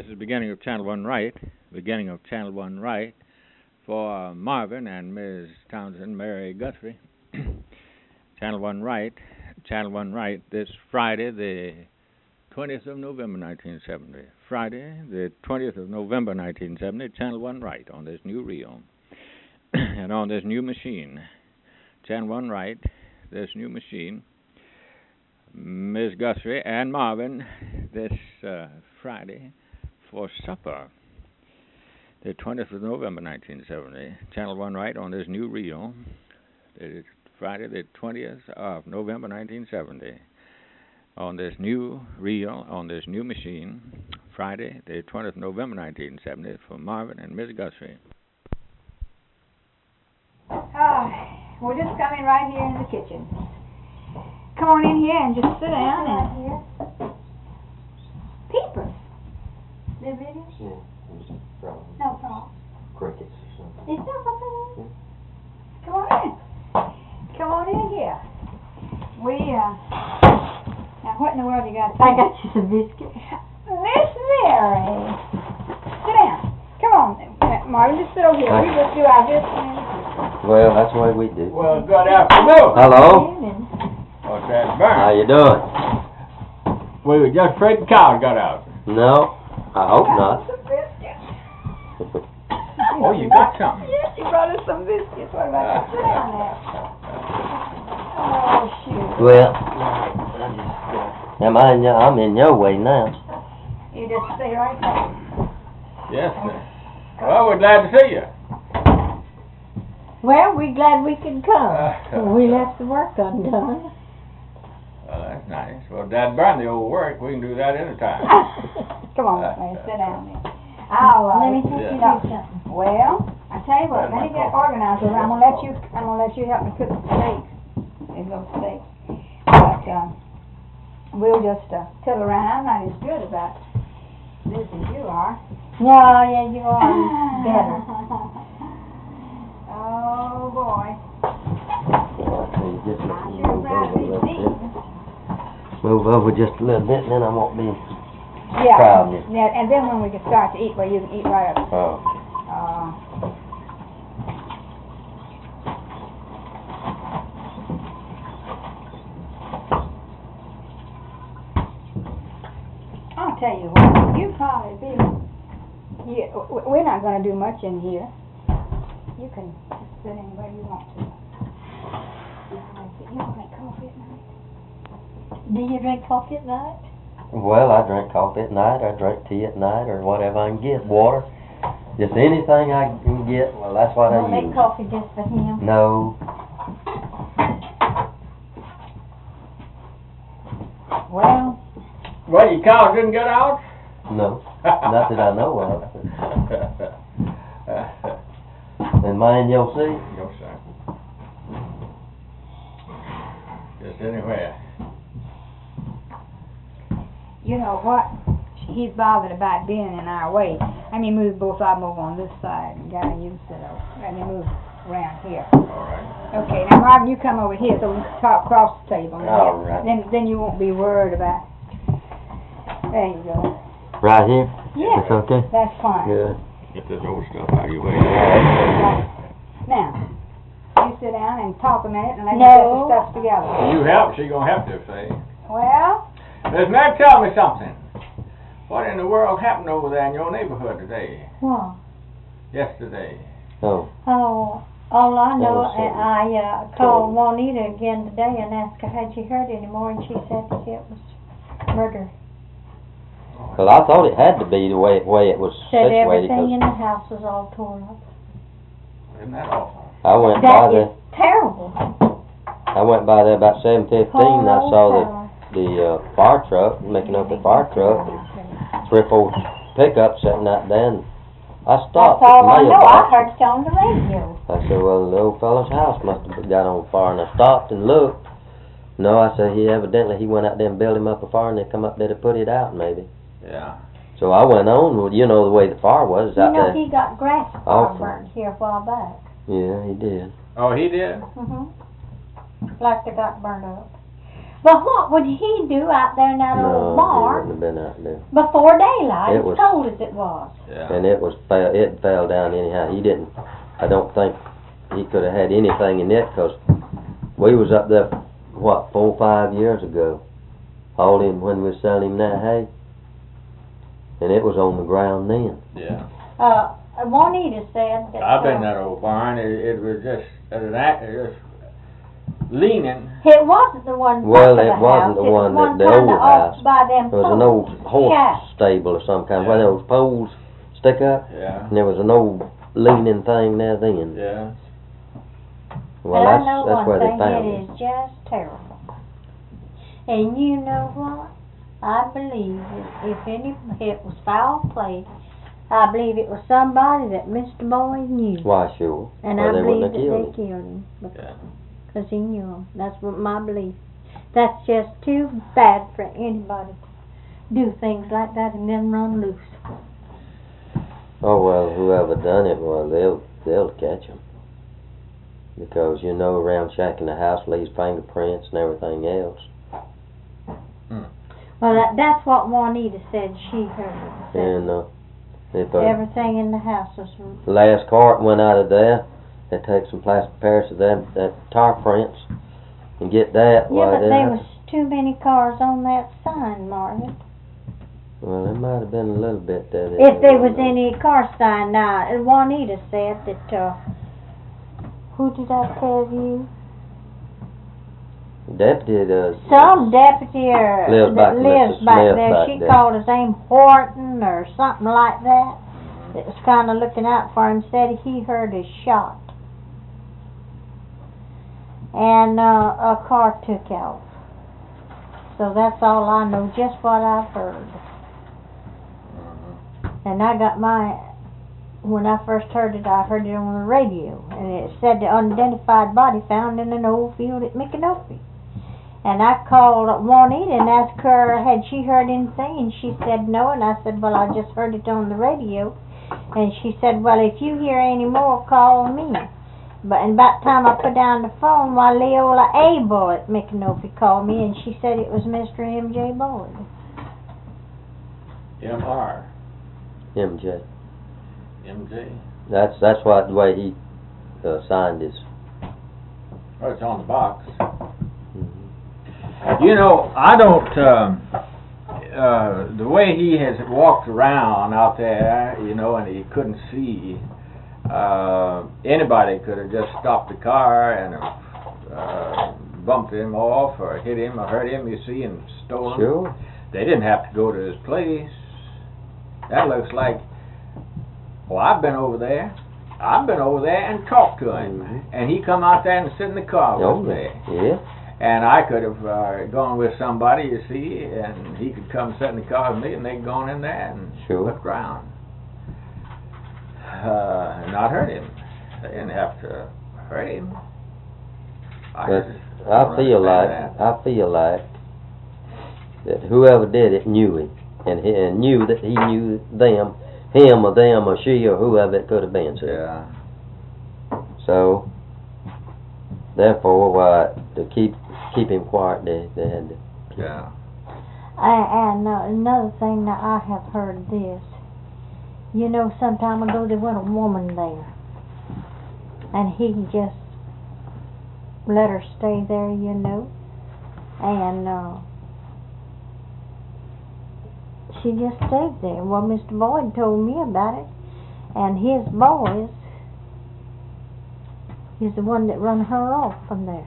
is the beginning of Channel 1 Right, beginning of Channel 1 Right for Marvin and Ms. Townsend, Mary Guthrie. Channel 1 Right, this Friday, the 20th of November, 1970. Friday, the 20th of November, 1970, Channel 1 Right on this new reel and on this new machine. Channel 1 Right, this new machine. Ms. Guthrie and Marvin this Friday for supper, the 20th of November, 1970. Channel 1 Right on this new reel. It's Friday, the 20th of November, 1970. On this new reel, on this new machine. Friday, the 20th of November, 1970, for Marvin and Ms. Guthrie. We're just coming right here in the kitchen. Come on in here and just sit down and peepers. They're video? Yeah, no problem. crickets or something. Is there something in? Come on in. Come on in here. Now what in the world you got? I got you some biscuits. Miss Mary. Sit down. Come on, Marvin, just sit over here. We just do our biscuits. Well, that's the way we do. Well, good afternoon. Hello. What's that, Burn? How you doing? We were just afraid the cows got out. No, I hope not. Some biscuits. Oh, you got something? Yes, you brought us some biscuits. What about that? Sit down there. Oh, shoot. Well, I'm in your way now. You just stay right there. Yes, sir. Well, we're glad to see you. Well, we're glad we could come. We left the work undone. Well, that's nice. Well, Dad burned the old work. We can do that anytime. Come on, man, sit down there. Let me take you do something. Well, I tell you what, let me get organized. I'm gonna let you help me cook the steaks. These little steaks. But we'll just tittle around. I'm not as good about this as you are. No, yeah, you are better. Oh boy. Just I sure proud of these things. move over just a little bit, and then I won't be Yeah, crowding you. yeah, and then when we can start to eat, well, you can eat right up. Oh. I'll tell you what, you probably be. We're not going to do much in here. You can sit anywhere you want to. You don't drink coffee at night? Do you drink coffee at night? Well, I drink coffee at night, I drink tea at night, or whatever I can get. Water. Just anything I can get, well, that's what I Don't use. make coffee just for him. No. Well, your cows didn't get out? No. Not that I know of. And mine, you'll see? No, sir. Just anywhere. You know what? He's bothered about being in our way. Let me move both of them over on this side, and Gary, you sit over. Let me move around here. All right. Okay, now Marvin, you come over here so we can talk across the table. All right. Then you won't be worried about. There you go. Right here? Yeah. It's okay? That's fine. Good. Get this old stuff out of your way. Now, you sit down and talk a minute and let me No. get the stuff together. You help, she gonna have to, say. Well, Miss Mary, tell me something. What in the world happened over there in your neighborhood today? What? Yesterday? Oh. Oh, all I know, was something. I called Juanita again today and asked her had she heard any more, and she said that it was murder. Well, I thought it had to be the way it was Said situated. everything in the house was all torn up. Isn't that awful? I went by That there. is terrible. I went by there about 7:15. Poor I old saw fella. the fire truck making up the fire truck, and 3 or 4 pickups sitting out there. And I stopped. That's all at the I know. I mailbox. heard it on the radio. I said, well, the old fellow's house must have got on fire, and I stopped and looked. No, I said, he went out there and built him up a fire, and they come up there to put it out, maybe. Yeah. So I went on. Well, you know the way the fire was You out know, there. he got grass Awful. burned here a while back. Yeah, he did. Oh, he did? Like they got burned up. But what would he do out there in that No, old he barn wouldn't have been out there. before daylight, It was- as cold as it was? Yeah. And it fell down anyhow. He didn't, I don't think he could have had anything in it, 'cause we was up there, what, 4 or 5 years ago, hauling when we was selling him that hay. And it was on the ground then. Yeah. Juanita said that... I've been in that old barn. It was just, just leaning. It wasn't the one Well, back of it the wasn't house. the It was one that, the kinda old off house. by them It was an old poles. horse Shack. stable or some kind, where Yeah. those poles stick up, Yeah. and there was an old leaning thing there then. Yeah. Well, But I know that's one where they thing, found it him. is just terrible. And you know what? I believe if it was foul play, I believe it was somebody that Mr. Boyd knew. Why, sure. And Or I they believe wouldn't that have they killed him. killed him Yeah. because he knew him. That's what my belief. That's just too bad for anybody to do things like that and then run loose. Oh, well, whoever done it, well, they'll catch him. Because, you know, around Shack in the house leaves fingerprints and everything else. Well, that's what Juanita said she heard. Said And, if everything in the house was... last cart went out of there, they take some plaster Paris of that tar prints and get that. Yeah, Why, but they there have was too many cars on that sign, Marvin. Well, there might have been a little bit there. If there was any car sign, now, Juanita said that, who did I tell you? Deputy, Some deputy Lives back that with lives Mrs. back Smith there, back she there. called his name Horton or something like that. That was kind of looking out for him, said he heard a shot. And a car took out. So that's all I know, just what I've heard. And I got when I first heard it, I heard it on the radio. And it said the unidentified body found in an old field at Micanopy. And I called Juanita and asked her, had she heard anything? And she said no. And I said, well, I just heard it on the radio. And she said, well, if you hear any more, call me. But about the time I put down the phone, why, Leola Abel at Micanopy called me, and she said it was Mr. M.J. Boyd. M.R. MJ. M.J. That's what the way he signed his. Oh, it's on the box. Mhm. You know, I don't, the way he has walked around out there, you know, and he couldn't see, anybody could have just stopped the car and bumped him off or hit him or hurt him, you see, and stole him. Sure. They didn't have to go to his place. That looks like, well, I've been over there and talked to him. Mhm. And he come out there and sit in the car with me. Yeah. And I could have gone with somebody, you see, and he could come sit in the car with me, and they'd gone in there and Sure. looked around. And not hurt him. They didn't have to hurt him. But just I don't feel understand like that whoever did it knew him, and knew that he knew him or she or whoever it could have been. that. So. Yeah. So, therefore, to keep him quiet, they had to. Yeah. And another thing that I have heard this, you know, some time ago there was a woman there, and he just let her stay there, you know, and she just stayed there. Well, Mr. Boyd told me about it, and his boys is the one that run her off from there.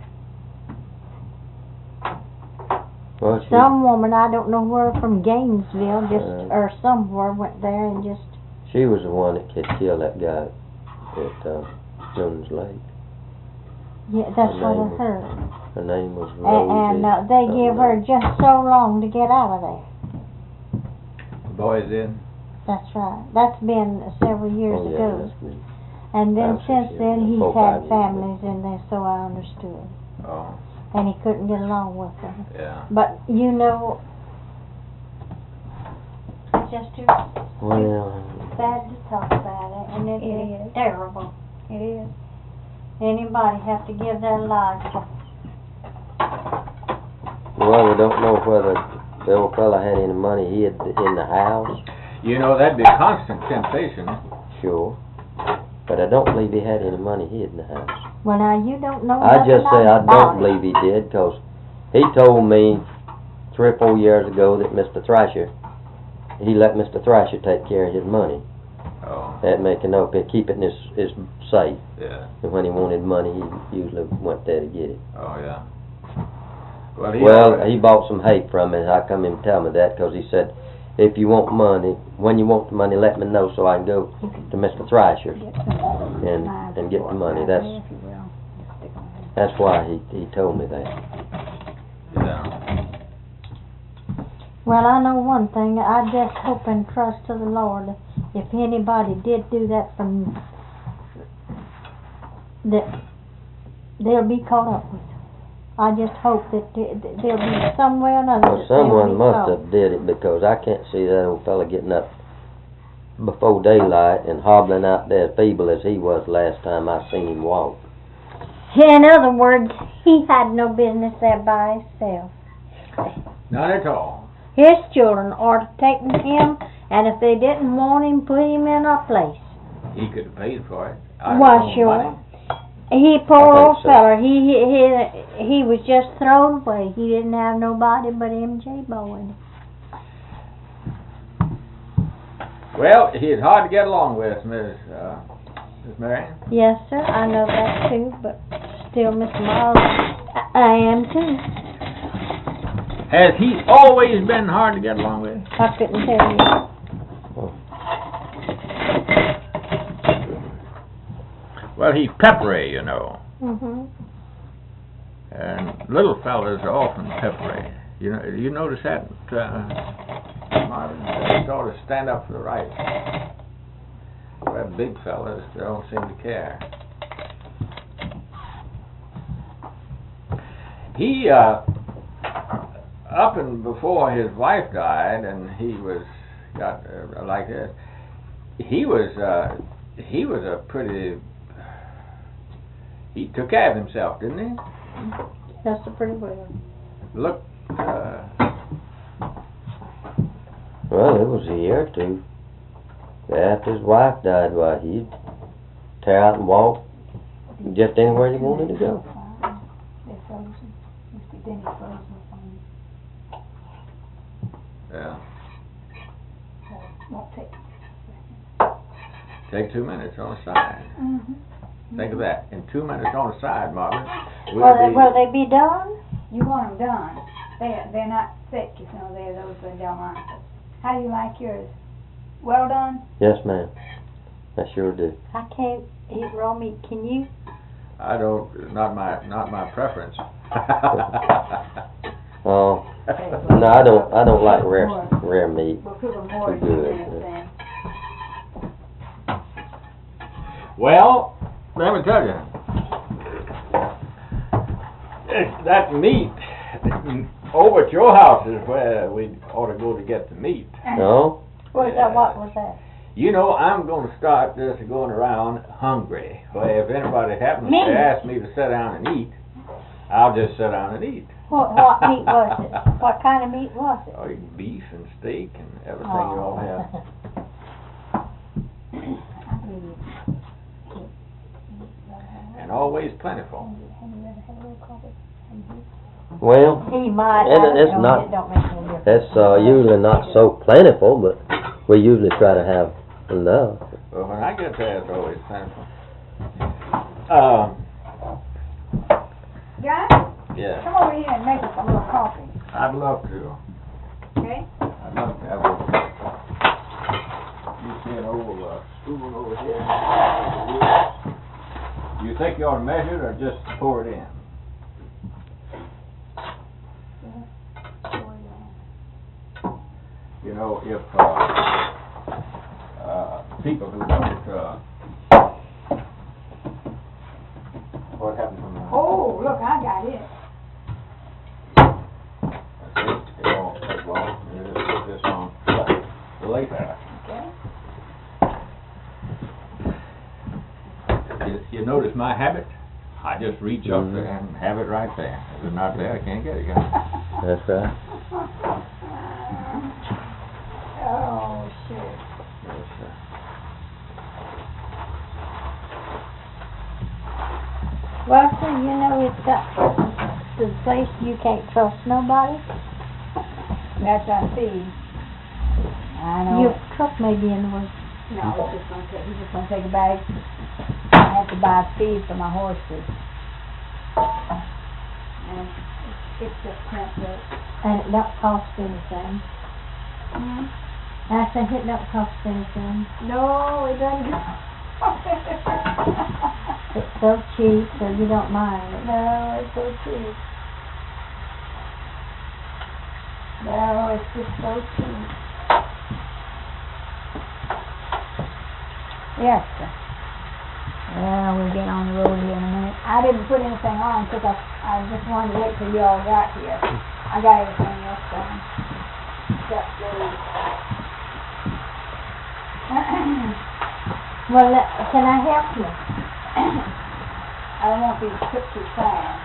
Well, Some woman, I don't know where, from Gainesville, or somewhere, went there and just... she was the one that could kill that guy at Jones Lake. Yeah, that's Her what I name was- heard. Her name was Rosie. And they give her just so long to get out of there. The boys in. That's right. That's been several years Oh, yeah, ago. that's me. And then 5, 6 since years then, ago. he's 4, 5 had years families in there, so I understood. Oh, And he couldn't get along with them. yeah. But, you know, it's just too Well, bad to talk about it, and it is terrible. It is. Anybody have to give their lives for Well, we don't know whether the old fella had any money hid in the house. You know, that'd be a constant temptation. Sure. But I don't believe he had any money hid in the house. Well, now, you don't know I just say I about don't it. believe he did, 'cause he told me 3 or 4 years ago that Mr. Thrasher, he let Mr. Thrasher take care of his money Oh, at Micanopy and keep it in his safe. yeah. And when he wanted money, he usually went there to get it. Oh, yeah. Well, he bought some hay from me. How come him tell me that? 'Cause he said, if you want money, when you want the money, let me know so I can go to Mr. Thrasher and get the money. That's why he told me that. Yeah. Well, I know one thing. I just hope and trust to the Lord, if anybody did do that from, that they'll be caught up with. I just hope that there'll be some way or another. Well, someone must have did it, because I can't see that old fella getting up before daylight and hobbling out there as feeble as he was last time I seen him walk. In other words, he had no business there by himself. Not at all. His children ought to take him, and if they didn't want him, put him in a place. He could have paid for it. Why, sure. He, poor I think old so. feller, he was just thrown away. He didn't have nobody but M.J. Bowen. Well, he's hard to get along with, Miss Marion. Yes, sir, I know that too, but still, Mr. Miles, I am too. Has he always been hard to get along with? I couldn't tell you. Well, he's peppery, you know. Mm-hmm. And little fellas are often peppery. You notice that, Marvin? They sort of stand up for the right. Where big fellas don't seem to care. He, up and before his wife died, and he got like this, he was a pretty. He took care of himself, didn't he? That's pretty well. Look. Well, it was a year or two after his wife died. Why, he'd tear out and walk just anywhere he wanted to go. They're frozen. Must be Denny frozen on. Yeah. Won't take. Take 2 minutes on the side. Mm-hmm. Think of that. In 2 minutes on the side, Marvin. Will they be done? You want them done. They're not thick, you know. They're those Delmontes. How do you like yours? Well done? Yes, ma'am. I sure do. I can't eat raw meat. Can you? I don't. Not my preference. Oh, no, I don't like rare meat. We'll cook them more Too in 2 good. minutes then. Well, let me tell you, that meat over at your house is where we ought to go to get the meat. No? What was that? You know, I'm going to start just going around hungry. Well, if anybody happens Me? to ask me to sit down and eat, I'll just sit down and eat. What meat was it? What kind of meat was it? Oh, beef and steak and everything you all have. And always plentiful. Well, He might. it's It not. don't make any difference. It's usually not so plentiful, but we usually try to have enough. Well, when I get there, it's always plentiful. Guys, Yeah, come over here and make us a little coffee, I'd love to. okay? I'd love to have a. You see an old spoon over here? Do you think you ought to measure it or just pour it in? You know, if people who don't, what happened to my? Oh, look, I got it. It won't take long. You just put this on the later. Okay. You notice my habit? I just reach up there and have it right there. If it's not there, I can't get it. That's right. Oh, shit. That's right. Well, sir, you know, it's got the place you can't trust nobody. That's I see. I know. Your truck may be in the way. No, he's just gonna take a bag. I have to buy feed for my horses. And it's just cramped up. And it don't cost anything. Hmm? I said it don't cost anything. No, it doesn't. It's so cheap, so you don't mind it. No, it's so cheap. No, it's just so cheap. Yes, sir. Well, we'll get on the road here in a minute. I didn't put anything on because I just wanted to wait till you all got here. I got everything else done. Except those. Well, can I help you? I don't want these cooked too fast.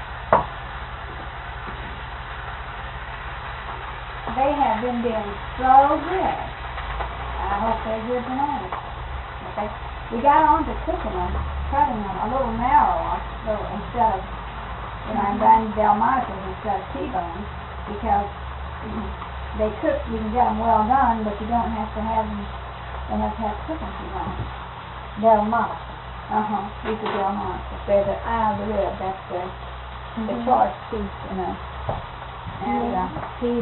They have been doing so good. I hope they're good tonight. Okay. We got on to cooking them, cutting them a little narrower, so instead of, I'm buying Dalmatians instead of T-bones, because they cook, you can get them well done, but you don't have to have them, they have to have cooking too long. Delmont. These are Delmonts. They're the eye of the rib, that's the choice piece, you know. And, he's,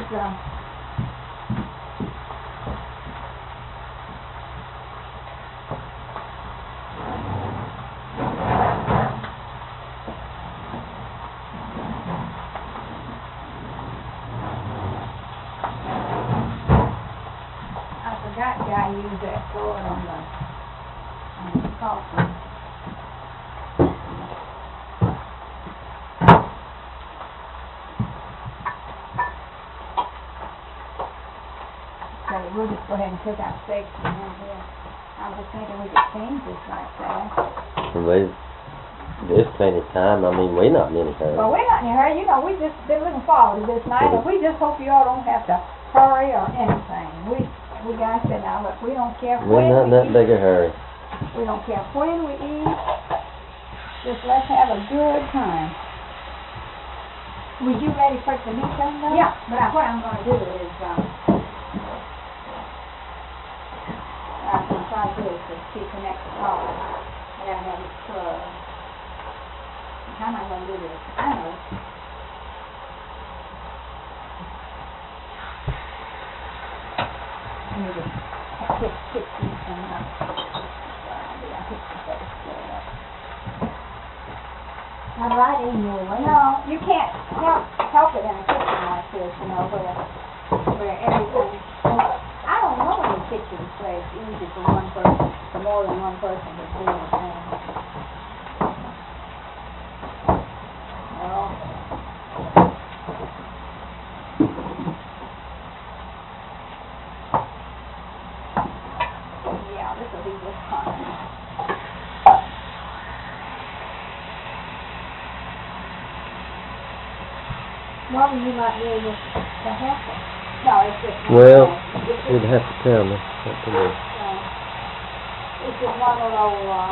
I use that sword on the coffee. So we'll just go ahead and cook our steaks in here. I was thinking we could change this right there. There's plenty of time. I mean, we're not in any hurry. Well, we're not in a hurry. You know, we've just been looking forward to this night, and we just hope you all don't have to hurry or anything. We guys said now, look, we don't care when We're not in that big a hurry. We don't care when we eat. Just let's have a good time. Were you ready for the meat done though? Yeah, but what I'm going to do is, I'm going to try to do is to see connect the car. I got to have it plugged. How am I going to do this? I know. Let me just pick these things up. I pick the first one up. I'm right in your way. No, you can't help it in a kitchen like this, you know, where everything. I don't know any kitchen where it's easy for one person, for more than one person to do the thing. Well, yeah, this will be just fine. Well, you might be able to help us. No, it's just. Well, you'd have to tell me what to do. It's just one little,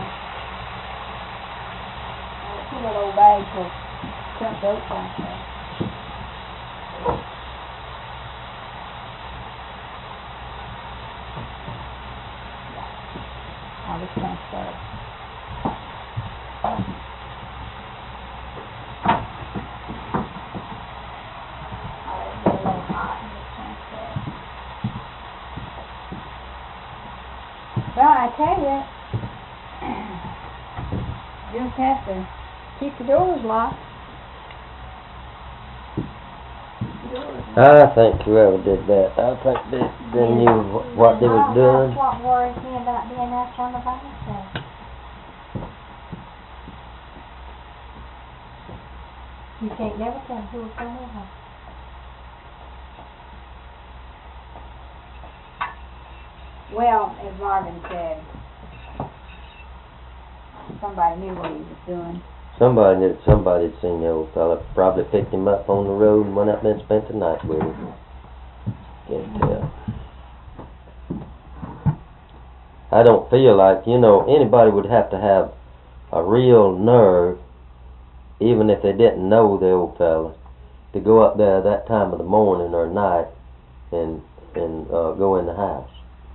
two little bags of shrimp oats on there. I'll just transfer it. Well, I tell you, you just have to keep the doors locked. I think whoever did that, I think they knew what they was doing. That's what worries me about being out on the battlefield. You can't never tell who's going to have. Well, as Marvin said, somebody knew what he was doing. Somebody had seen the old fella, probably picked him up on the road and went up there and spent the night with him. Can't tell. I don't feel like, anybody would have to have a real nerve, even if they didn't know the old fella, to go up there that time of the morning or night and go in the house.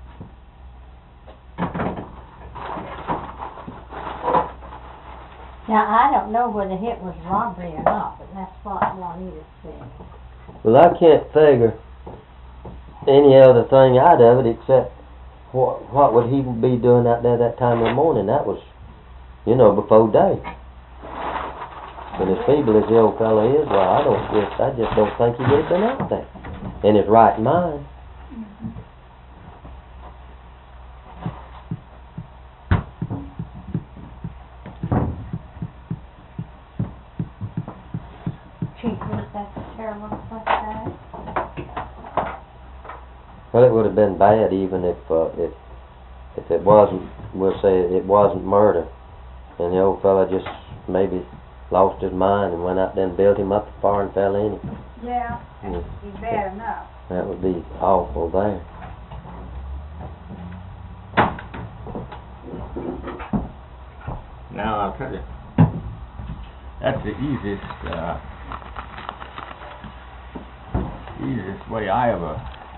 Now, I don't know whether it was robbery or not, but that's what Juanita said. Well, I can't figure any other thing out of it except what would he be doing out there that time of the morning? That was, before day. And as feeble as the old fellow is, well, I just don't think he would have been out there in his right mind. Chief, was that a terrible first day? Well, it would have been bad even if it wasn't. We'll say it wasn't murder, and the old fella just maybe lost his mind and went out there and built him up a fire and fell in him. Yeah, that'd be bad enough. That would be awful there. Now I'll tell you, that's the easiest way I ever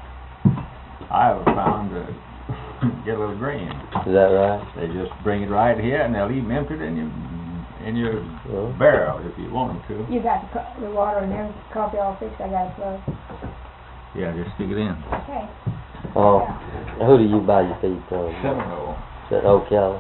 found to get a little grain. Is that right? They just bring it right here, and they'll even empty it in your barrel if you want them to. You got the water and everything, coffee all fixed, I got it plugged. Yeah, just stick it in. Okay. Oh, who do you buy your feed from? Seminole. Is that Ocala?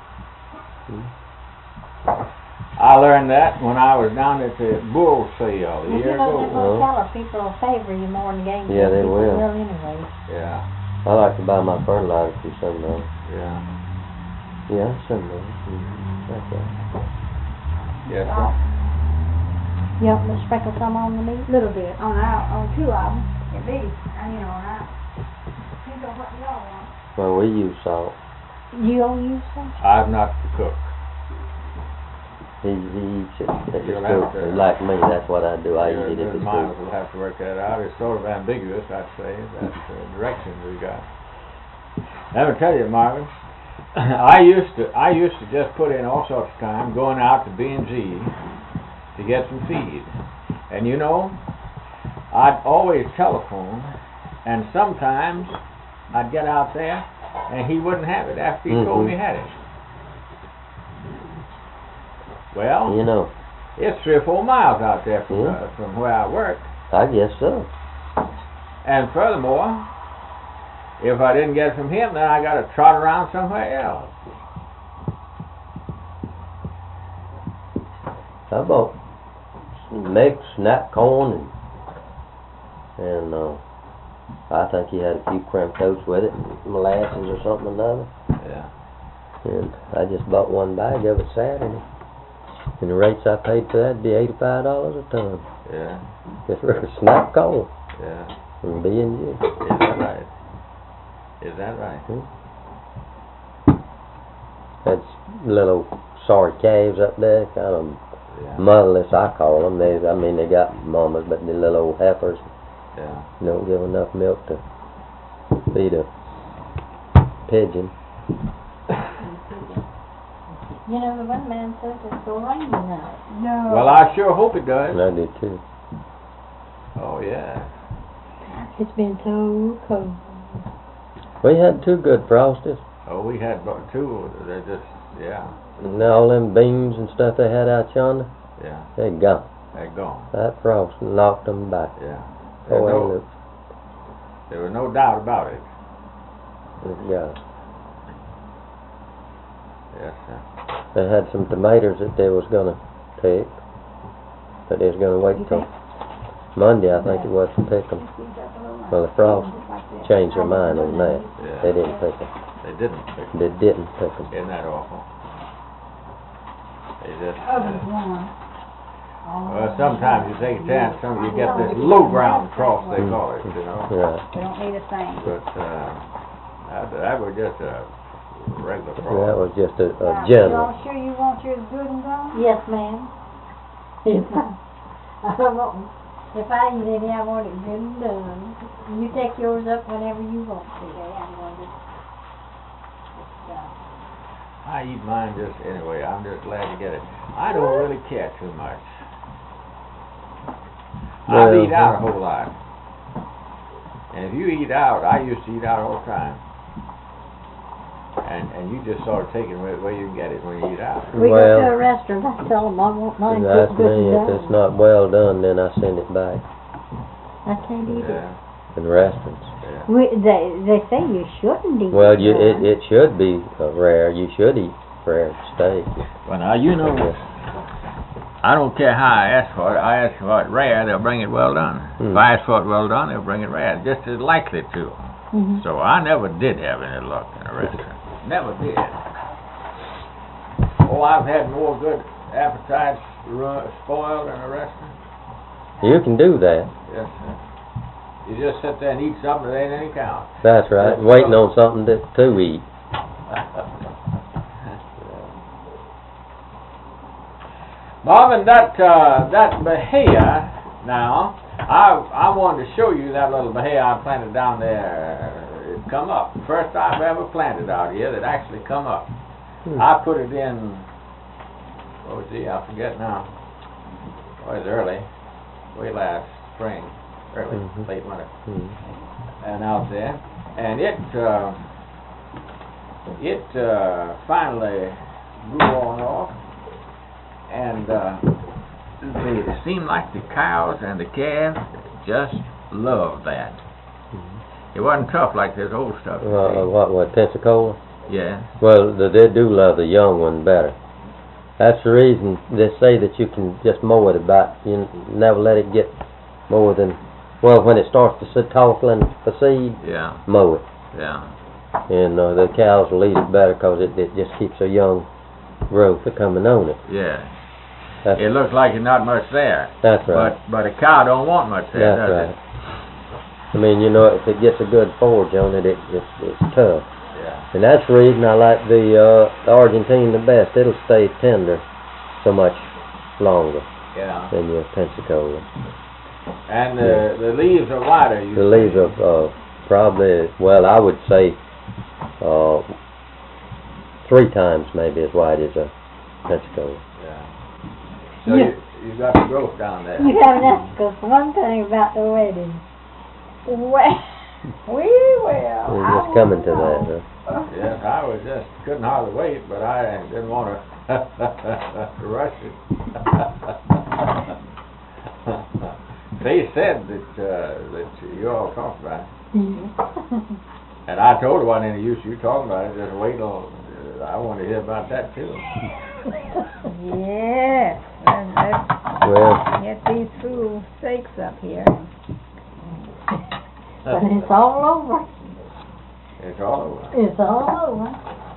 I learned that when I was down at the bull sale a Well, year them ago. Ocala people will favor you more than game. Yeah, they people will. Anyway. Yeah, I like to buy my fertilizer through Seminole. yeah. Yeah, Seminole. That's right. Yes, sir. You want me to sprinkle some on the meat? Little bit, on two of them, at least, and think of what y'all want. Well, we use salt. You don't use some? I'm not the cook. He eats it at the You'll have school. to- Like me, that's what I do. I Your eat it at the good minds school. will have to work that out. It's sort of ambiguous, I'd say, that direction we got. Let me tell you, Marvin, I used to just put in all sorts of time going out to B&G to get some feed. And I'd always telephone, and sometimes I'd get out there and he wouldn't have it after he told me he had it. Well, it's 3 or 4 miles out there from where I work. I guess so. And furthermore, if I didn't get it from him, then I got to trot around somewhere else. I bought mixed snap corn and I think he had a few crumb toast with it, molasses or something or another. Yeah. And I just bought one bag of it Saturday. And the rates I paid for that would be $85 a ton. Yeah. Just for snap corn Yeah. from B&G. Is that right? Is that right? That's little sorry calves up there, kind of Yeah. motherless, I call them. They got mamas, but the little old heifers Yeah. don't give enough milk to feed a pigeon. The one man says it's going to rain tonight. No. Well, I sure hope it does. And I do too. Oh, yeah. It's been so cold. We had 2 good frosties. Oh, we had about 2. They're just, yeah. And all them beans and stuff they had out yonder, Yeah. they're gone. They're gone. That frost knocked them back. Yeah. Oh, There was no doubt about it. yeah. Yes, sir. They had some tomatoes that they was going to pick, but they was going to wait till Monday, I think it was, to pick them. Well, the frost changed their mind on that. Yeah. They didn't pick them. They didn't pick them. They didn't pick them. Isn't that awful? They just... well, sometimes you take a chance, you get this low ground cross, they call it, Right. They don't need a thing. But that was just regular That frost. was just a Now, general. You all sure you want yours good and done? Yes, ma'am. If I eat any, I want it good and done. You take yours up whenever you want to. Okay, I'm going to I eat mine just anyway. I'm just glad to get it. I don't really care too much. I Well, eat out a whole lot. And if you eat out, I used to eat out all the time. And you just sort of take it where you can get it when you eat out. We go Well, to a restaurant, I tell them I want mine that's cooked good me. and If done. it's not well done, then I send it back I can't eat it. Yeah, in restaurants. yeah. They say you shouldn't eat Well, it. it should be rare. You should eat rare steak. Well, now, you know, I don't care how I ask for it. I ask for it rare, they'll bring it well done. If I ask for it well done, they'll bring it rare. Just as likely to. Mhm. So I never did have any luck in a restaurant. Never did. Oh, I've had more good appetites spoiled in a restaurant. You can do that. Yes, sir. You just sit there and eat something that ain't any count. That's right. Waiting on something to eat. Marvin, that bahia now, I wanted to show you that little bahia I planted down there. It come up. First I've ever planted out here that actually come up. I put it in, what was it? I forget now. It was early, way last spring, early, late winter, and out there, and it finally grew on off, and it seemed like the cows and the calves just loved that. It wasn't tough like this old stuff. What, Pensacola? Yeah. Well, they do love the young one better. That's the reason they say that you can just mow it about, you never let it get more than, well, when it starts to toffling for seed, Yeah. mow it. Yeah. And the cows will eat it better because it just keeps a young growth coming on it. Yeah. That's, It looks like there's not much there. that's right. But a cow don't want much there, That's does right. I mean, you know, if it gets a good forage on it, it's tough. Yeah. And that's the reason I like the Argentine the best. It'll stay tender so much longer Yeah. than your Pensacola. And the leaves are wider. The leaves are probably, well, I would say 3 times maybe as wide as a Pensacola. Yeah. So you got the growth down there. You haven't asked us one thing about the wedding. Well, we will. We're just coming to that, huh? Yes, I was just couldn't hardly wait, but I didn't want to rush it. They said that you all talked about it, and I told her wasn't any use you talking about it. Just wait till I want to hear about that too. Yes, and let's Well, get these food steaks up here. But it's all over. It's all over. It's all over.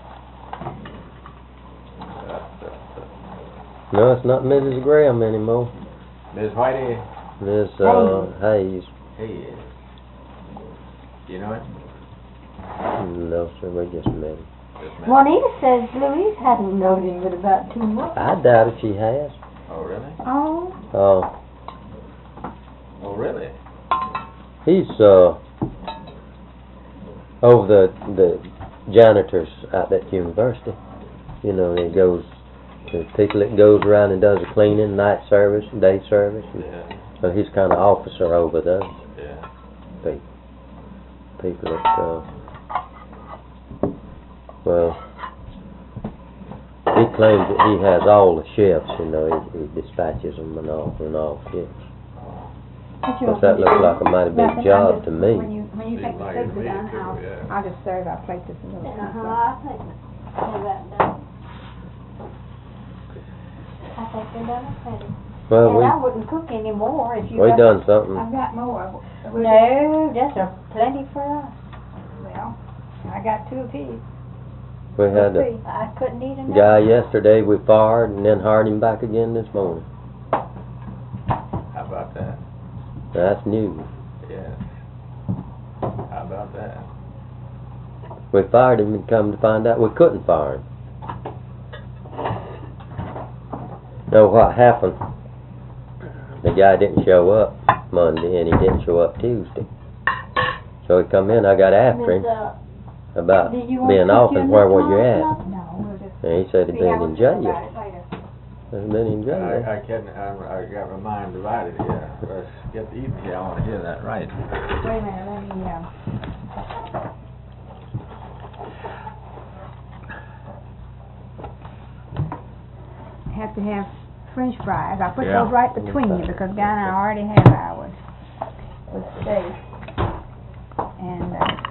no, it's not Mrs. Graham anymore. Miss Whitey, Miss Hayes. hey, you know it? No, sir, we just met him. Just met. Juanita says Louise hadn't known him but about 2 months. I doubt if she has. Oh really? Oh, Oh really? He's over the janitors at that university. You know, he goes, the people that goes around and does the cleaning, night service, day service. Yeah. So he's kind of officer over those Yeah. people that, well, he claims that he has all the shifts, you know, he dispatches them and all shifts. Because that looks like a mighty big job to me. When you take the Seems like steaks it to me, down, too, yeah. I'll just serve. I'll plate this a little. I think they're about done. I think they're done already. Well, And I wouldn't cook anymore if you we got- done something. I've got more. No, that's plenty for us. Well, I got 2 apiece. We had a I couldn't eat enough. guy yesterday we fired and then hired him back again this morning. How about that? That's new. Yes. How about that? We fired him and come to find out we couldn't fire him. Know what happened? The guy didn't show up Monday and he didn't show up Tuesday. So he come in, I got after him about being off and where was you at? And he said he'd been in jail. He'd been in jail. I got my mind divided here. Let's get the evening here. I want to hear that right. Wait a minute, let me, have to have French fries. I put those right between you because Guy and I already have ours with steak. And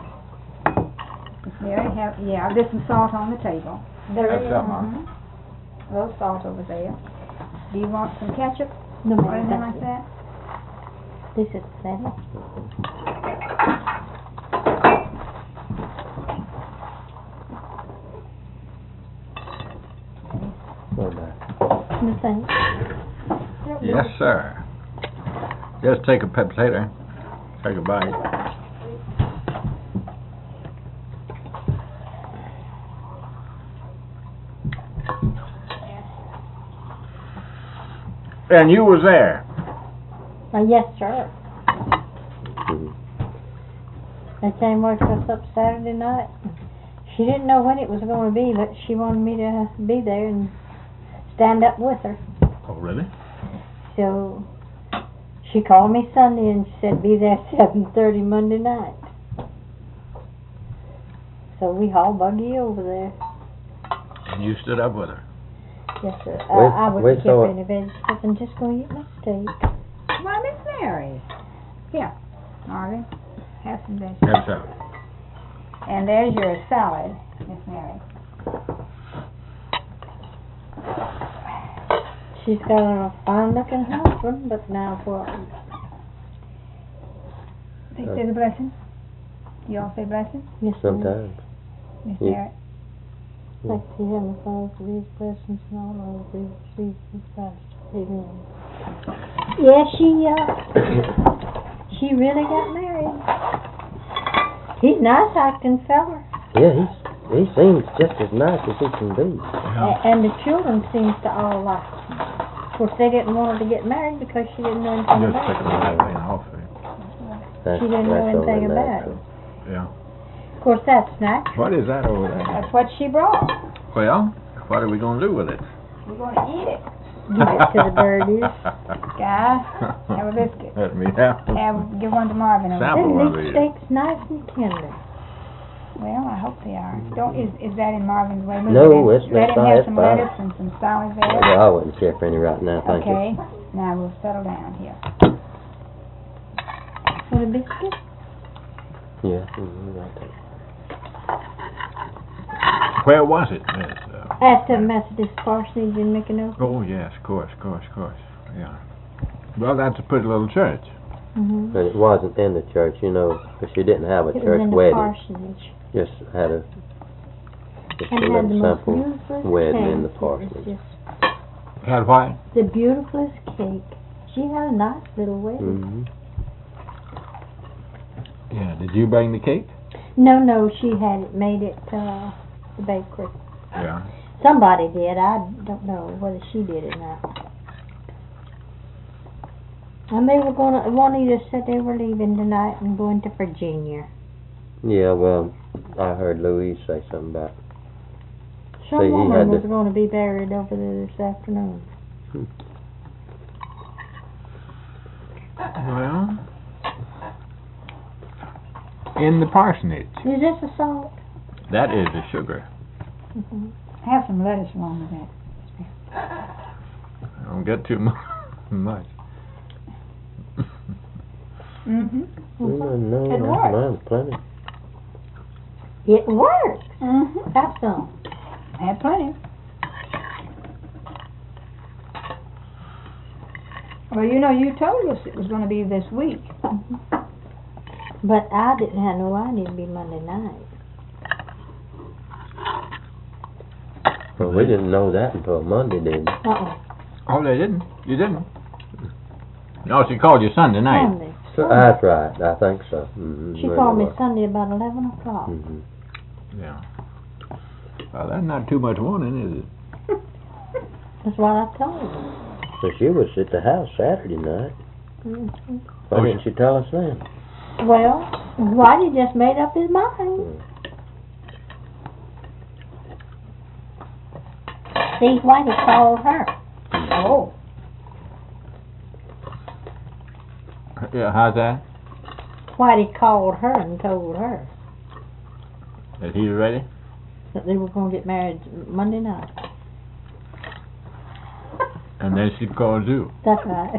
there you have, there's some salt on the table. There That's is. something on. A little salt over there. Do you want some ketchup No, or ma'am, anything thank like that? This is better. The same. Yes, sir. Just take a potato. Take a bite. And you was there. Yes, sir. They came wake us up Saturday night. She didn't know when it was going to be, but she wanted me to be there and stand up with her. Oh, really? So she called me Sunday and said be there 7:30 Monday night. So we hauled buggy over there. And you stood up with her. Yes, sir. We- I we wouldn't saw keep any vegetables and just go eat my steak. Why, Miss Mary. Here, Marvin, have some vegetables. Have some. And there's your salad, Miss Mary. She's got a fine-looking husband, but now what? They say the blessing. You all say blessing, Yes, ma'am. Sometimes. Miss Yeah. Mary. Thank you, Heavenly Father, for these blessings and all of these Jesus Christ. Amen. Yeah, she really got married. He's a nice acting feller. Yeah, he seems just as nice as he can be. And the children seems to all like him. Of course, they didn't want her to get married because she didn't know anything Just about take a it. little thing off of it. That's, She didn't know that's anything only about natural. Yeah. Of course, that's natural. What is that over there? That's what she brought. Well, what are we going to do with it? We're going to eat it. Give it to the birdies. Guy, have a biscuit. Let me have Give one to Marvin. over Sample. there. one of This these. steak's nice and tender. Well, I hope they are. Is that in Marvin's way? No, it's Let not. him have It's some fine. lettuce and some salad Well, there. I wouldn't care for any right now, thank you. Okay, now we'll settle down here. For the biscuit? Yeah. Right there. Where was it? Yes, At the Methodist Parsonage in Micanopy. oh, yes, of course. Yeah. Well, that's a pretty little church. Mm-hmm. But it wasn't in the church, you know, because she didn't have a It was church in the wedding. parsonage. Just had a And had the little most simple beautiful wedding in the cake. parsonage. It was just Had what? the beautifulest cake. She had a nice little wedding. Mm-hmm. Yeah. Did you bring the cake? No, she had it made at the bakery. Yeah. Somebody did. I don't know whether she did it or not. And they were Juanita said they were leaving tonight and going to Virginia. Yeah, well, I heard Louise say something about Some So he woman had was to- going to be buried over there this afternoon. Well, in the parsonage. Is this a salt? That is the sugar. Mm-hmm. Have some lettuce along with that. Don't get too much. Mm-hmm. No, It no, works. mine's plenty. It works. Mm-hmm. Have some. Had plenty. Well, you know, you told us it was going to be this week. But I didn't have no idea it'd be Monday night. Well, we didn't know that until Monday, did we? Oh, they didn't? You didn't? No, she called you Sunday night. Sunday. So, that's right, I think so. Mm-hmm. She called me Sunday about 11 o'clock. Mm-hmm. Yeah. Well, that's not too much warning, is it? That's what I told her. So she was at the house Saturday night. Mm-hmm. Why didn't she tell us then? Well, Whitey just made up his mind. See, Whitey called her. Oh. Yeah, how's that? Whitey called her and told her Is he ready? that they were going to get married Monday night. And then she called you. That's right.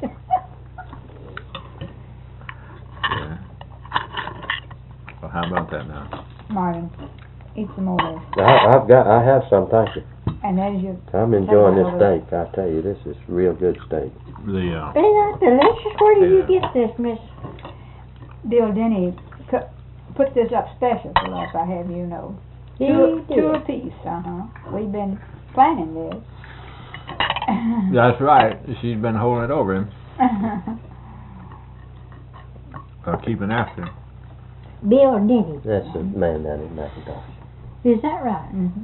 Yeah. Well, how about that now? Marvin, eat some more of this. I have some, thank you. And that is your... I'm enjoying this steak. I tell you, this is real good steak. The Isn't that delicious? Where did you get this, Miss? Bill Denny put this up special for us, I have you know. He Two did. apiece, We've been planning this. That's right. She's been holding it over him. Keeping after him. Bill Denny. That's the man down in McIntosh. Is that right? Mm-hmm.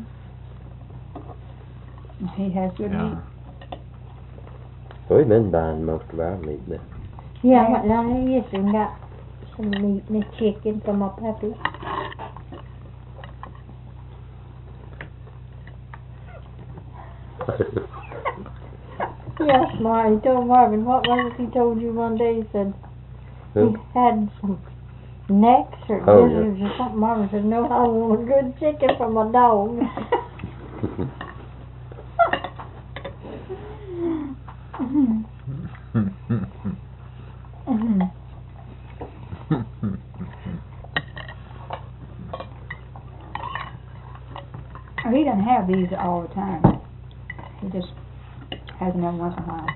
He has good meat. We've been buying most of our meat there. Yeah, I went down there yesterday and got some meat and a chicken from my puppy. Yeah, smart. He told Marvin, what was it he told you one day? He said he had some necks or gizzards or something. Marvin said, no, I want a good chicken from a dog. He doesn't have these all the time. He just has them every once in a while.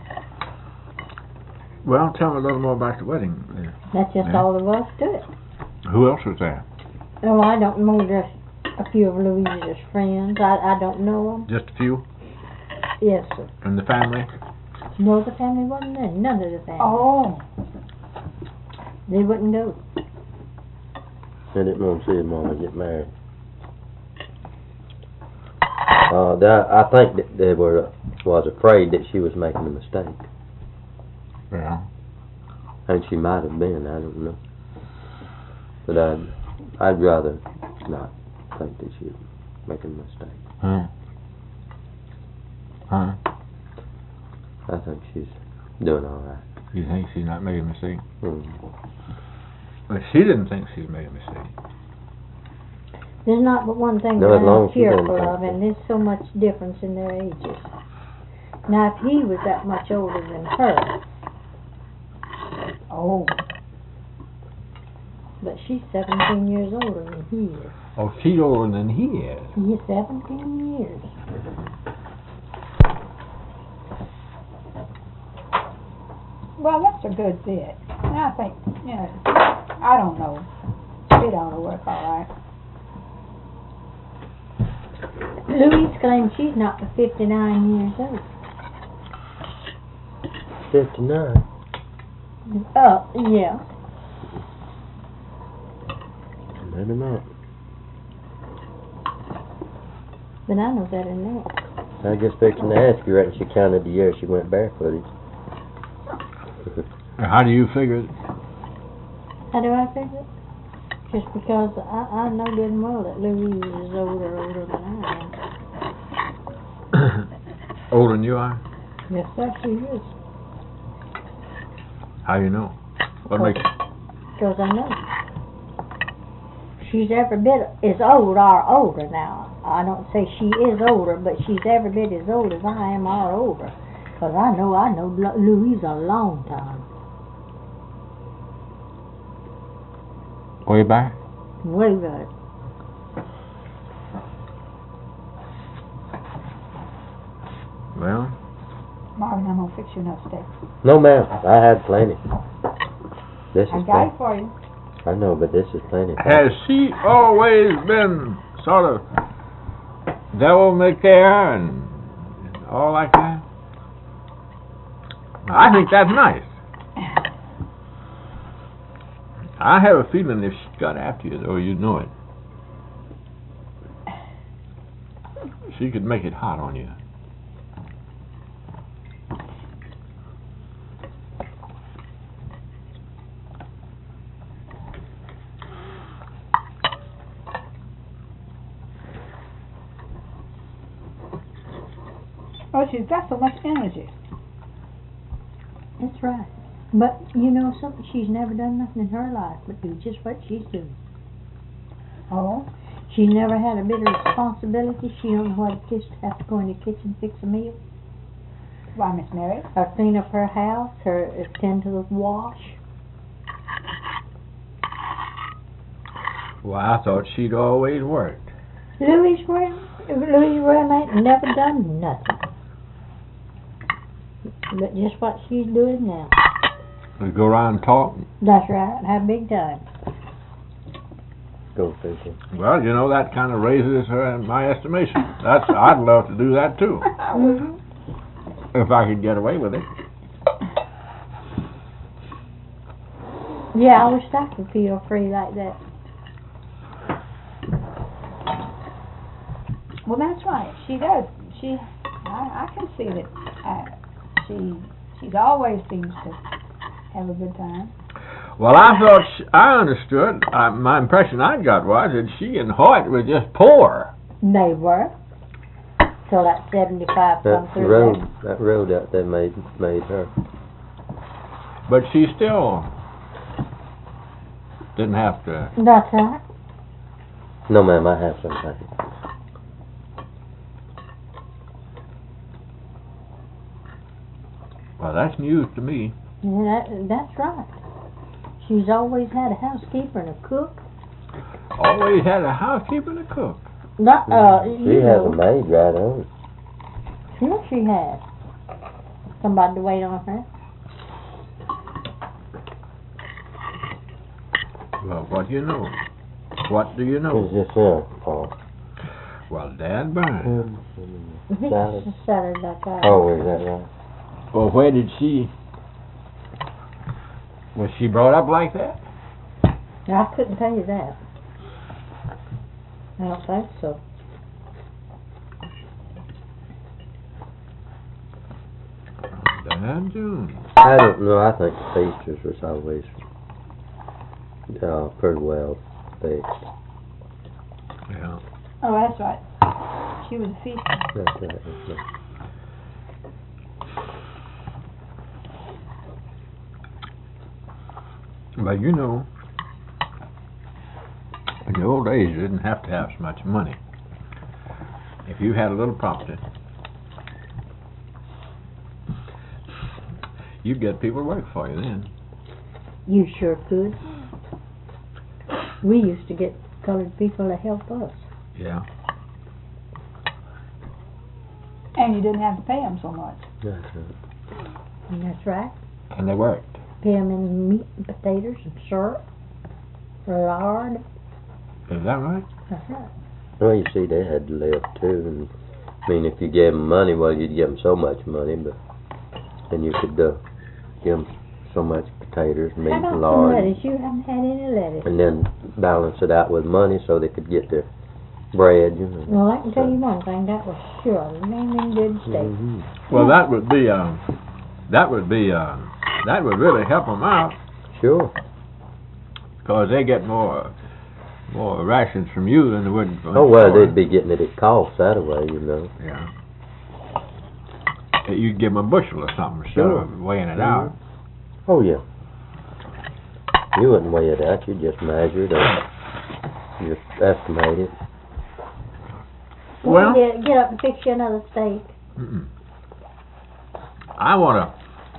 Well, tell me a little more about the wedding. That's just all there was to it. Who else was there? Oh, I don't know, just a few of Louise's friends. I don't know them. Just a few? Yes, sir. And the family? No, the family wasn't there. None of the family. Oh. They wouldn't go. I didn't want to see his mama get married. I think that they was afraid that she was making a mistake. Yeah. And she might have been, I don't know. But I'd rather not think that she was making a mistake. Huh? I think she's doing all right. You think she's not making a mistake? Mm. Well, she didn't think she was making a mistake. There's not but one thing No, that as long I'm as she don't fearful think of, so. and there's so much difference in their ages. Now, if he was that much older than her, Oh. but she's 17 years older than he is. Oh, she's older than he is. He is 17 years. Well, that's a good fit. And I think, I don't know. It ought to work all right. Louise claims she's not but 59 years old. 59. Yeah. Maybe not. But I know better than that. I guess fixing to ask you, reckon she counted the years she went barefooted. How do you figure it? How do I figure it? Just because I know good and well that Louise is older than I am. Older than you are? Yes, sir, she is. How you know? What makes Because I know. She's every bit as old or older now. I don't say she is older, but she's every bit as old as I am or older. Because I know Louise a long time. way back? Way back. Well, Marvin, I'm gonna fix you enough steak. No, ma'am. I had plenty. This I is got plenty. it for you. I know, but this is plenty. has she always been sort of devil may care and all like that? I think that's nice. I have a feeling if she got after you, though, you'd know it. She could make it hot on you. Oh, she's got so much energy. That's right. But you know something, she's never done nothing in her life but do just what she's doing. Oh, She never had a bit of responsibility. She don't know what it is to have to go in the kitchen and fix a meal, why, Miss Mary? or clean up her house, or attend to the wash. Well, I thought she'd always worked. Louis ain't never done nothing. But just what she's doing now. We go around and talk. That's right. Have big time. Go fishing. Well, you know, that kind of raises her in my estimation. I'd love to do that too, if I could get away with it. Yeah, I wish I could feel free like that. Well, that's right. She does. I can see that. She's always seems to have a good time. Well, I thought I understood. My impression I got was that she and Hoyt were just poor. They were. Till that 75 come That through road, there. that road out there made her. But she still didn't have to. That's right. No, ma'am, I have something. Well, that's news to me. Yeah, that's right. She's always had a housekeeper and a cook. Always had a housekeeper and a cook. Not, She you has a know, maid right on. sure she has. Somebody to wait on her. Well, what do you know? What do you know? Who's this here, Paul? Well, Dad Burns. Salad. It's a salad like that. Oh, is that right? Well, where did she... Was she brought up like that? I couldn't tell you that. I don't think so. Dan Jones. I don't know. I think the feasters was always pretty well fixed. Yeah. Oh, that's right. She was a feaster. That's right. That's right. But you know, in the old days, you didn't have to have so much money. If you had a little property, you'd get people to work for you then. You sure could. We used to get colored people to help us. Yeah. And you didn't have to pay them so much. That's right. And that's right. And they worked. Pay them in meat and potatoes and syrup, lard. Is that right? That's right. Well, you see, they had to live too. And I mean, if you gave them money, well, you'd give them so much money, but then you could give them so much potatoes, meat, How and about lard, some lettuce? You haven't had any lettuce. and then balance it out with money so they could get their bread. You know. Well, I can tell you one thing. That was sure a naming good steak. Mhm. Well, that would really help them out, Sure. because they get more rations from you than they would from Oh well, the store. they'd be getting it at cost that way, you know. Yeah. You'd give them a bushel or something instead Sure. of weighing it out. Oh yeah. You wouldn't weigh it out. You just measure it or just estimate it. Well- Get up and fix you another steak. Mm-mm. I want to...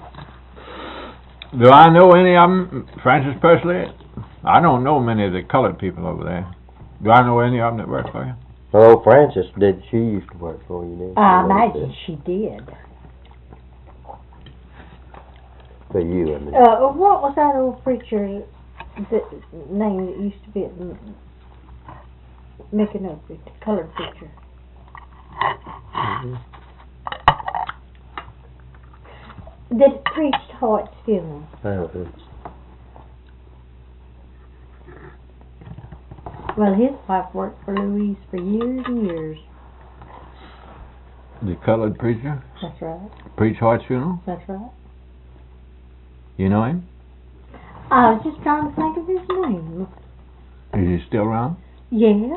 Do I know any of them, Francis Persley? I don't know many of the colored people over there. Do I know any of them that work for you? Oh, Frances did. She used to work for you, didn't she? I imagine she did. For you, I mean. What was that old preacher name that used to be at Micanopy, the colored preacher? Mhm. That preached Hoyt's funeral. I don't know. Well, his wife worked for Louise for years and years. colored preacher, That's right. preached Hoyt's funeral? That's right. You know him? I was just trying to think of his name. Is he still around? Yeah.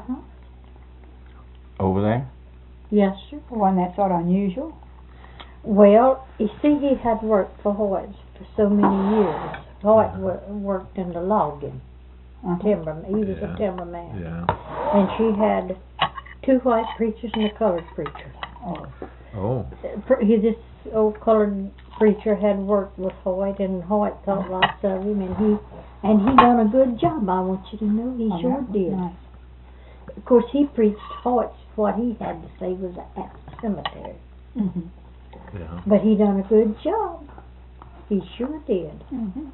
Over there? Yes, sir. Wasn't that sort of unusual? Well, you see, he had worked for Hoyt for so many years. Hoyt worked in the logging, timber. He was a timberman. Yeah. And she had 2 white preachers and a colored preacher. Oh. This old colored preacher had worked with Hoyt, and Hoyt thought lots of him, and he done a good job. I want you to know, he sure did. Nice. Of course, he preached Hoyt. What he had to say was at the cemetery, Mm-hmm. Yeah. but he done a good job. He sure did. Mm-hmm.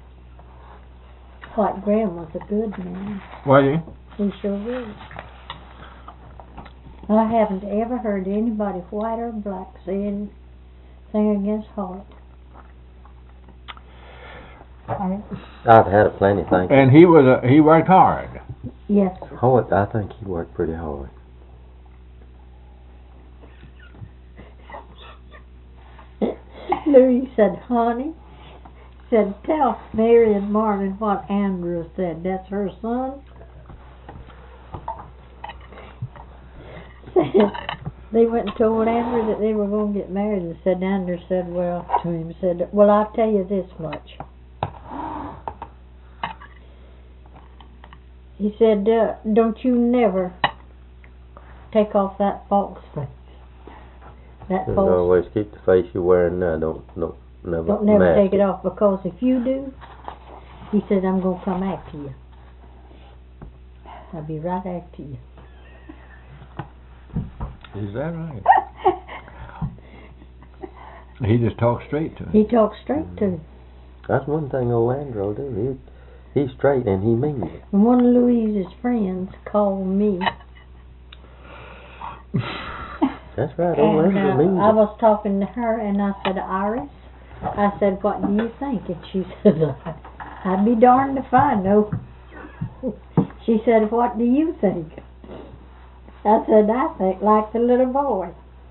Hoyt Graham was a good man. Was he? He sure was. I haven't ever heard anybody, white or black, say anything against Hoyt. I've had a plenty things. And he worked hard. Yes. Hoyt, I think he worked pretty hard. Louis said, honey, said, tell Mary and Marlon what Andrew said. That's her son. They went and told Andrew that they were going to get married, and said, Andrew said, well, to him, said, well, I'll tell you this much. He said, don't you never take off that false face. That false. Always keep the face you're wearing now. Don't never never mask take it off, because if you do, he said, I'm going to come after you. I'll be right after you. Is that right? He just talks straight to him. He talks straight to him. That's one thing old Andrew will do. He's straight and he means it. And one of Louise's friends called me. That's right, old And Andrew means I it. was talking to her, and I said, Iris, I said, what do you think? And she said, I'd be darned if I know. She said, what do you think? I said, I think like the little boy.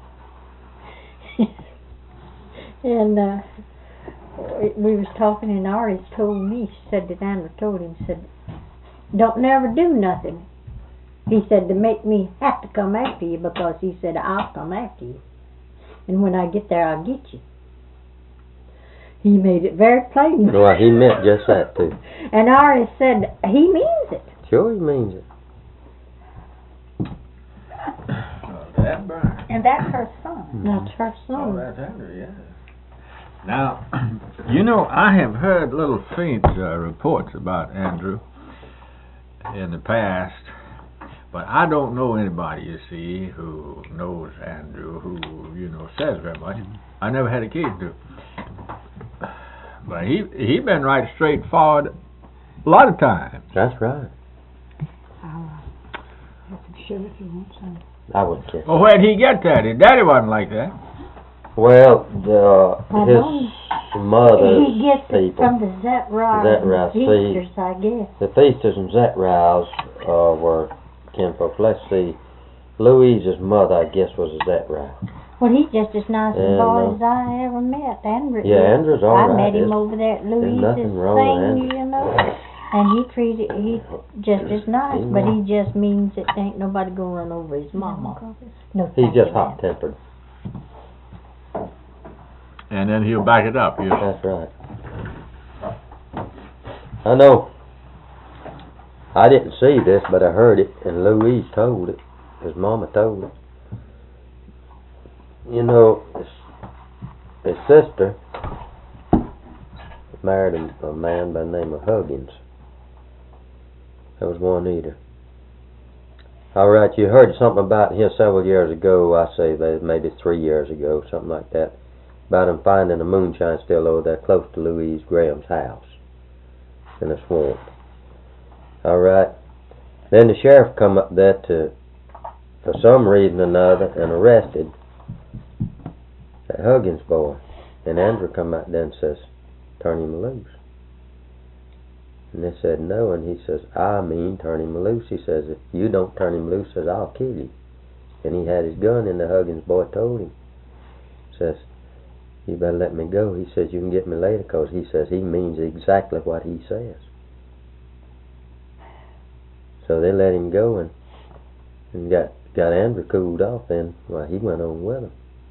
And we was talking, and Iris told me, she said that Andrew told him, said, don't never do nothing. He said, to make me have to come after you, because he said, I'll come after you. And when I get there, I'll get you. He made it very plain. Well, he meant just that too. And Iris said, he means it. Sure he means it. That burn. And that's her son. That's her son. That's Andrew, yeah. Now, you know, I have heard little faint reports about Andrew in the past, but I don't know anybody, you see, who knows Andrew, who, says very much. I never had a kid to. But he been right straightforward a lot of times. That's right. You can show if you want some. I wouldn't care. Well, where'd he get that? His daddy wasn't like that. Well, I his know. mother's He gets it people, from the Zetriles Zetriles, and Feasters, I guess. the Feasters and Zetriles were kinfolk. Let's see. Louise's mother, I guess, was a Zetrile. Well, he's just as nice a And, boy as I ever met. Andrew. Yeah, Andrew's all I right. met him There's- over there at Louise's nothing wrong with thing, Andrew. And he just as nice, but he just means it ain't nobody gonna run over his mama. No, He's thank just you, hot ma'am. tempered. And then he'll back it up. That's right. I know. I didn't see this, but I heard it, and Louise told it. His mama told it. His sister married a man by the name of Huggins. That was Juanita. All right, you heard something about him several years ago. I say maybe 3 years ago, something like that, about him finding a moonshine still over there close to Louise Graham's house in a swamp. All right. Then the sheriff come up there for some reason or another, and arrested that Huggins boy. And Andrew come out there and says, turn him loose. And they said no, and he says, I mean turn him loose. He says, if you don't turn him loose, says, I'll kill you. and he had his gun, and the Huggins boy told him, says, "You better let me go." He says, "You can get me later," 'cause he says he means exactly what he says. So they let him go, and got Andrew cooled off. Then, well, he went on with him.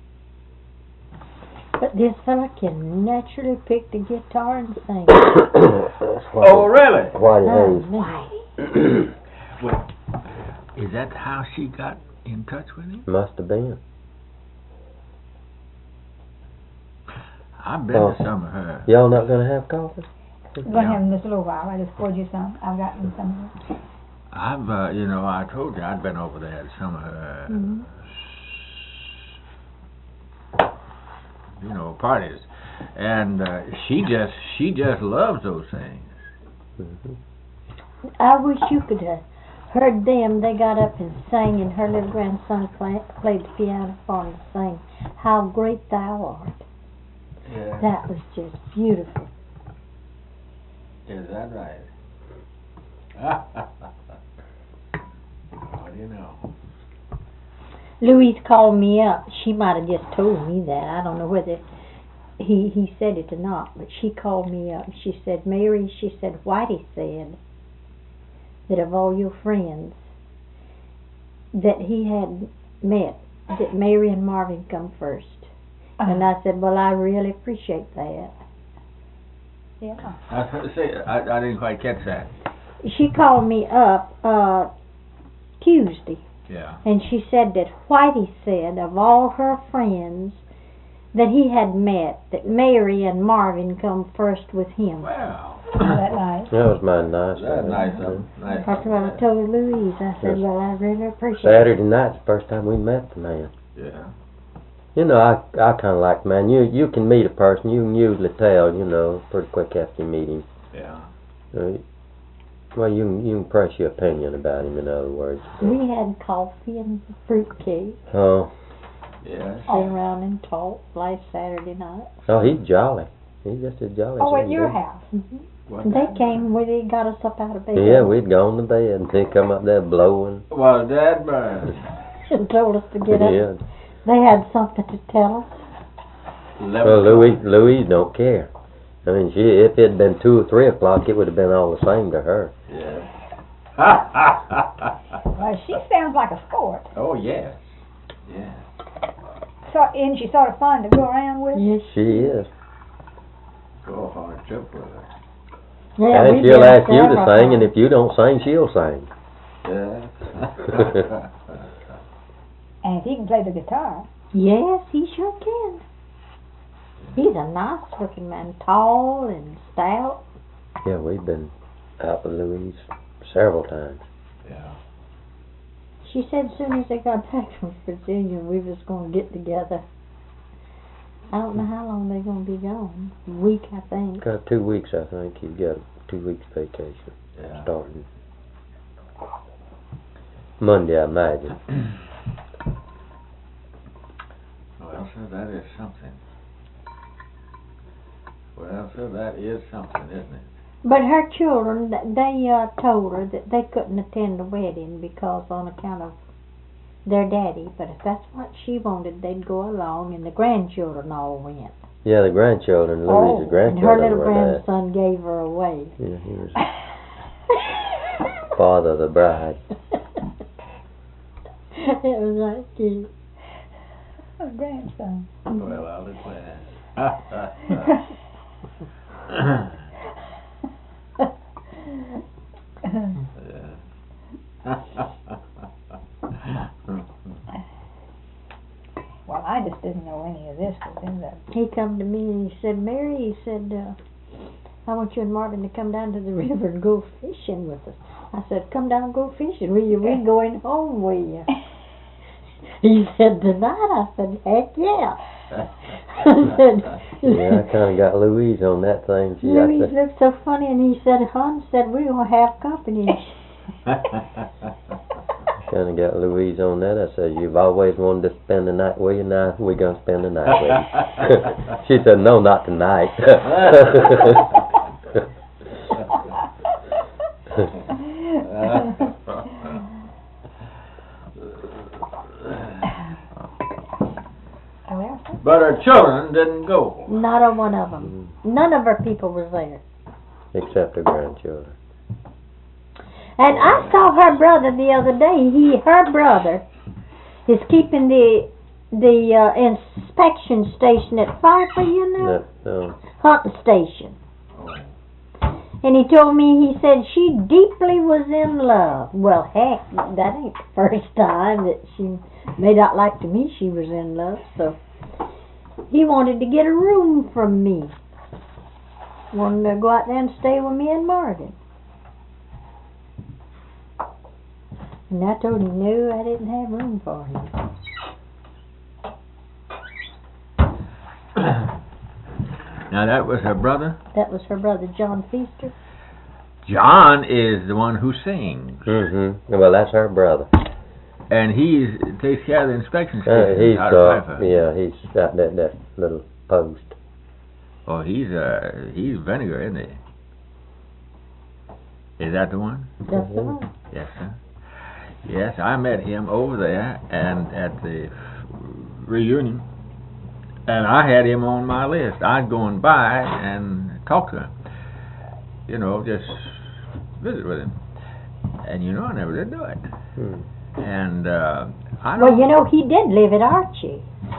But this fella can naturally pick the guitar and sing. Oh, really? Whitey Oh, Hayes. man. Well, is that how she got in touch with him? Must have been. I've been Oh. to some of her. Y'all not gonna have coffee? We're gonna have them in just a little while. I just poured you some. I've gotten some. I've, I told you I'd been over there at some of her, parties, and she just loves those things. Mm-hmm. I wish you could have heard them. They got up and sang, and her little grandson played the piano for them to sing, "How Great Thou Art." Yeah. That was just beautiful. Is that right? What do you know? Louise called me up. She might have just told me that. I don't know whether he said it or not, but she called me up. She said, "Mary," she said, "Whitey said that of all your friends that he had met, that Mary and Marvin come first." And I said, "Well, I really appreciate that." Yeah. I didn't quite catch that. She called me up Tuesday, Yeah. and she said that Whitey said of all her friends that he had met, that Mary and Marvin come first with him. Well, Isn't that nice? That was mighty nice. that's nice of them. Nice of That's what I them. told Louise. I said, Yes. "Well, I really appreciate Saturday night's the first time we met the man. Yeah. You know, I kind of like the man. You can meet a person, you can usually tell, pretty quick after you meet him. Yeah. Well, you can press your opinion about him, in other words. it." We had coffee and fruit cake, Oh, Yes. sat around and talked last Saturday night. oh, he's jolly. He's just as jolly Oh, as at he your is. house. What They that? came where they got us up out of bed. Yeah, we'd gone to bed, and they come up there blowing. Well, Dad Burns. and told us to get up. Yeah. They had something to tell us. Well, Louise don't care. I mean, if it had been 2 or 3 o'clock, it would have been all the same to her. Yeah. Well, she sounds like a sport. Oh, yes. Yeah. So, isn't she sort of fun to go around with? Yes. She is. Go off on a trip with her. Yeah, And we she'll did ask you to several sing, and times. if you don't sing, she'll sing. Yeah. And if he can play the guitar. Yes, he sure can. He's a nice looking man, tall and stout. Yeah, we've been out with Louise several times. Yeah. She said as soon as they got back from Virginia, we was going to get together. I don't know how long they're going to be gone. A week, I think. Got 2 weeks, I think. You've got 2 weeks vacation Yeah. starting Monday, I imagine. Well, sir, that is something. Well, sir, that is something, isn't it? But her children, they told her that they couldn't attend the wedding because on account of their daddy. But if that's what she wanted, they'd go along, and the grandchildren all went. Yeah, the grandchildren, Louise's And grandchildren her little were there. grandson gave her away. Yeah, he was father of the bride. It was like cute. A grandson. Well, I'll declare. Well, I just didn't know any of this was in the... He come to me and he said, "Mary," he said, "I want you and Marvin to come down to the river and go fishing with us." I said, "Come down and go fishing with you. We're going home with you." He said, "Tonight?" I said, "Heck yeah." I said, Yeah, I kind of got Louise on that thing. She got Louise looked so funny, and he said, "Hon," said, "we're going to have company." kind of got Louise on that. I said, "You've always wanted to spend the night with you. Now we're going to spend the night with you." She said, "No, not tonight." But her children didn't go. Not a one of them. None of her people was there. Except her grandchildren. And I saw her brother the other day. Her brother is keeping the inspection station at Pfeiffer, you know? No. Hunting station. And he told me, he said she deeply was in love. Well, heck, that ain't the first time that she made out like to me she was in love. So he wanted to get a room from me. Wanted to go out there and stay with me and Marvin. And I told him, no, I didn't have room for him. Now that was her brother? That was her brother, John Feaster. John is the one who sings. Mm-hmm. Well, that's her brother. And he takes care of the inspection station. He's He's got that little post. Oh, he's Vinegar, isn't he? Is that the one? That's the one. Yes, sir. Yes, I met him over there and at the reunion. And I had him on my list. I'd go and by and talk to him. You know, just visit with him. And you know, I never did do it. And I don't... Well, you know, he did live at Archie.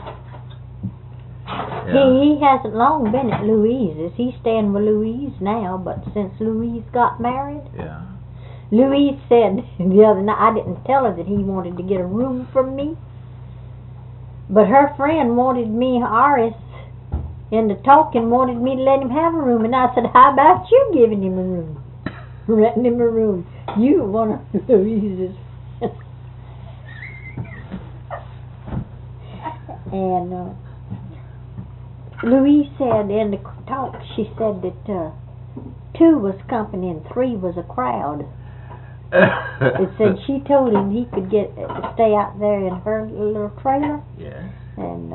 Yeah. He hasn't long been at Louise's. He's staying with Louise now, but since Louise got married, Yeah. Louise said the other night, I didn't tell her that he wanted to get a room from me, but her friend wanted me, Iris, into talking, wanted me to let him have a room, and I said, how about you giving him a room? Renting him a room. You one of Louise's friends. And Louise said in the talk, she said that 2 was company and 3 was a crowd. It said she told him he could stay out there in her little trailer. Yes. And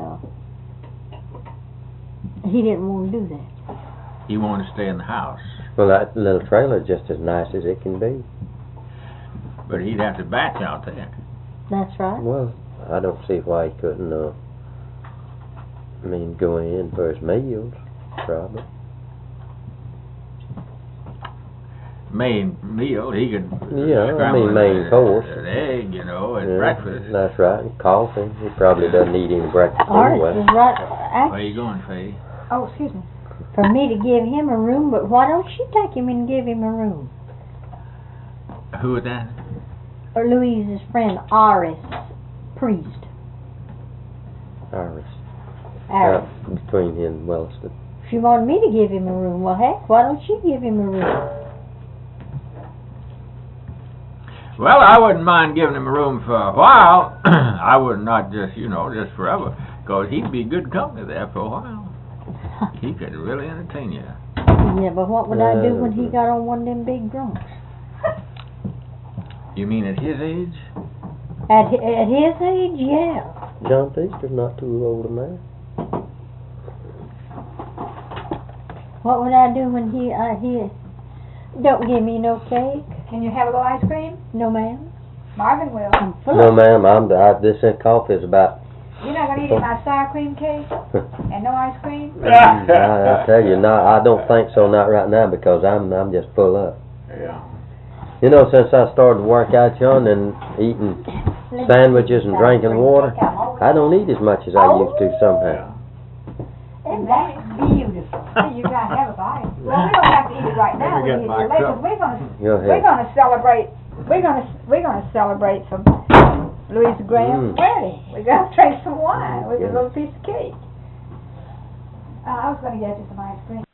he didn't want to do that. He wanted to stay in the house. Well, that little trailer is just as nice as it can be. But he'd have to batch out there. That's right. Well, I don't see why he couldn't, go in for his meals, probably. Main meal, he could main course. An egg, you know, at breakfast. That's right, and coffee. He probably doesn't eat any breakfast Ours anyway. is right. Where you going, Faye? Oh, excuse me. For me to give him a room, but why don't you take him and give him a room? Who was that? Or Louise's friend, Iris Priest. Iris. Iris. Between him and Wellston. She wanted me to give him a room. Well, heck, why don't you give him a room? Well, I wouldn't mind giving him a room for a while. I would not just forever. Because he'd be good company there for a while. He could really entertain you. Yeah, but what would I do when he got on one of them big drunks? You mean at his age? At his age, yeah. John Feaster's not too old a man. What would I do when he don't give me no cake? Can you have a little ice cream? No, ma'am. Marvin will. I'm full No, of ma'am. This coffee is about. You're not going to eat my sour cream cake and no ice cream? I tell you, I don't think so. Not right now because I'm just full up. Yeah. You know, since I started to work out, John, and eating sandwiches and drinking water, I don't eat as much as I used to somehow. And that is beautiful. You got to have a bite. Well, we don't have to eat it right now. We can eat it later. We're going to celebrate. We're going to celebrate some Louise Graham's wedding. We're going to drink some wine with a little piece of cake. I was going to get you some ice cream.